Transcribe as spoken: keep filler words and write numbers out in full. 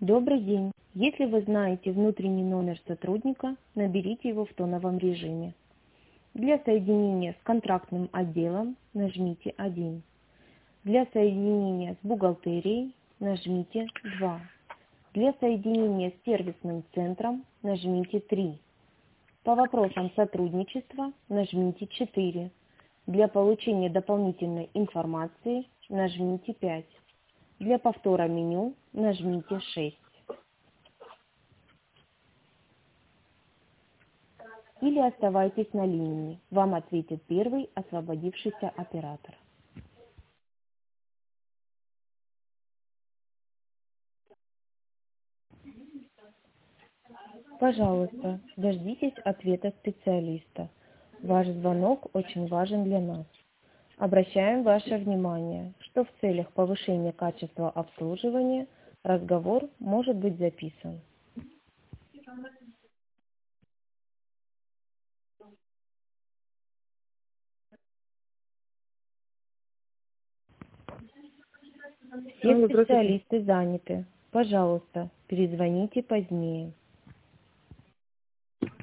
Добрый день. Если вы знаете внутренний номер сотрудника, наберите его в тоновом режиме. Для соединения с контрактным отделом нажмите один. Для соединения с бухгалтерией нажмите два. Для соединения с сервисным центром нажмите три. По вопросам сотрудничества нажмите четыре. Для получения дополнительной информации нажмите пять. Для повтора меню нажмите шесть. Или оставайтесь на линии. Вам ответит первый освободившийся оператор. Пожалуйста, дождитесь ответа специалиста. Ваш звонок очень важен для нас. Обращаем ваше внимание, что в целях повышения качества обслуживания разговор может быть записан. Все Алло, здравствуйте. специалисты заняты. Пожалуйста, перезвоните позднее.